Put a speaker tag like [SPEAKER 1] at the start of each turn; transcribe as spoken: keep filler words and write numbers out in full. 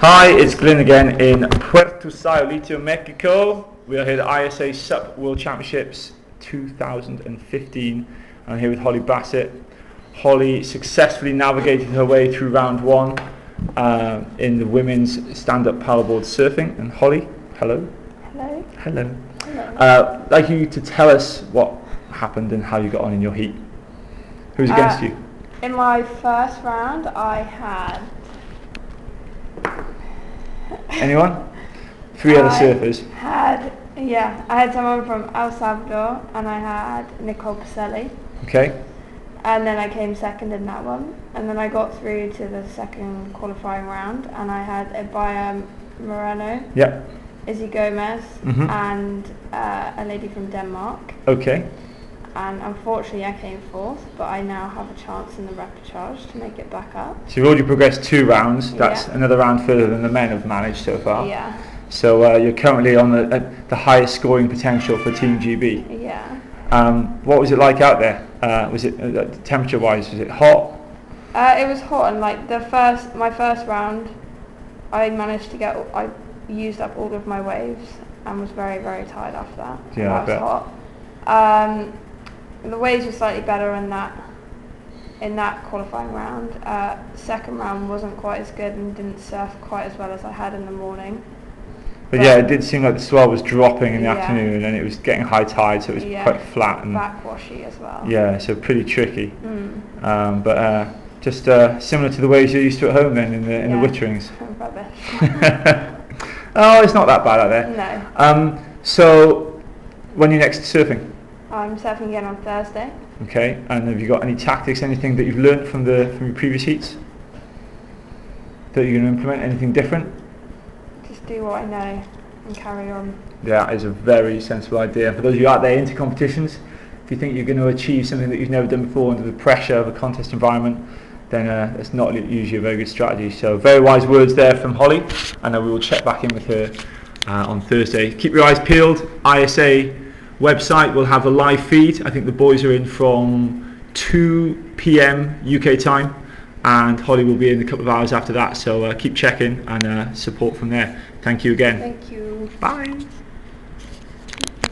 [SPEAKER 1] Hi, it's Glyn again in Puerto Sayulita, Mexico. We are here at I S A Sup World Championships two thousand fifteen. I'm here with Holly Bassett. Holly successfully navigated her way through round one uh, in the women's stand-up paddleboard surfing. And Holly, hello.
[SPEAKER 2] Hello.
[SPEAKER 1] Hello.
[SPEAKER 2] Hello.
[SPEAKER 1] Uh, I'd like you to tell us what happened and how you got on in your heat. Who's against
[SPEAKER 2] uh,
[SPEAKER 1] you?
[SPEAKER 2] In my first round, I had...
[SPEAKER 1] Anyone? Three other
[SPEAKER 2] I
[SPEAKER 1] surfers.
[SPEAKER 2] had, yeah, I had someone from El Salvador, and I had Nicole Pacelli.
[SPEAKER 1] Okay.
[SPEAKER 2] And then I came second in that one. And then I got through to the second qualifying round, and I had Ebaya Moreno,
[SPEAKER 1] Yep.
[SPEAKER 2] Izzy Gomez,
[SPEAKER 1] Mhm.
[SPEAKER 2] and uh, a lady from Denmark.
[SPEAKER 1] Okay.
[SPEAKER 2] And unfortunately I came fourth, but I now have a chance in the repechage to make it back up.
[SPEAKER 1] So you've already progressed two rounds. That's
[SPEAKER 2] Yeah.
[SPEAKER 1] another round further than the men have managed so far.
[SPEAKER 2] Yeah.
[SPEAKER 1] So uh, you're currently on the, uh, the highest scoring potential for Team G B.
[SPEAKER 2] Yeah.
[SPEAKER 1] Um, what was it like out there? Uh, was it uh, temperature-wise? Was it hot?
[SPEAKER 2] Uh, it was hot, and like the first, my first round, I managed to get, I used up all of my waves and was very, very tired after that.
[SPEAKER 1] Yeah, I
[SPEAKER 2] that was
[SPEAKER 1] bet.
[SPEAKER 2] hot. Um, the waves were slightly better in that, in that qualifying round. Uh, second round wasn't quite as good and didn't surf quite as well as I had in the morning.
[SPEAKER 1] But, but yeah, it did seem like the swell was dropping in the
[SPEAKER 2] yeah.
[SPEAKER 1] afternoon, and it was getting high tide, so it was
[SPEAKER 2] yeah.
[SPEAKER 1] quite flat and
[SPEAKER 2] backwashy as well.
[SPEAKER 1] yeah, so pretty tricky.
[SPEAKER 2] Mm.
[SPEAKER 1] Um, but uh, just uh, similar to the waves you're used to at home then in the in
[SPEAKER 2] yeah.
[SPEAKER 1] the Witterings.
[SPEAKER 2] Rubbish.
[SPEAKER 1] Oh, it's not that bad out there.
[SPEAKER 2] No.
[SPEAKER 1] Um, so when are you next surfing?
[SPEAKER 2] I'm surfing again on Thursday.
[SPEAKER 1] Okay, and have you got any tactics, anything that you've learnt from the from your previous heats that you're going to implement? Anything different?
[SPEAKER 2] Just do what I know and carry on.
[SPEAKER 1] Yeah, it's a very sensible idea. For those of you out there into competitions, if you think you're going to achieve something that you've never done before under the pressure of a contest environment, then uh, that's not usually a very good strategy. So very wise words there from Holly, and uh, we will check back in with her uh, on Thursday. Keep your eyes peeled. I S A website will have a live feed. I think the boys are in from two p m U K time, and Holly will be in a couple of hours after that. So uh, keep checking and uh, support from there. Thank you again.
[SPEAKER 2] Thank you.
[SPEAKER 1] Bye.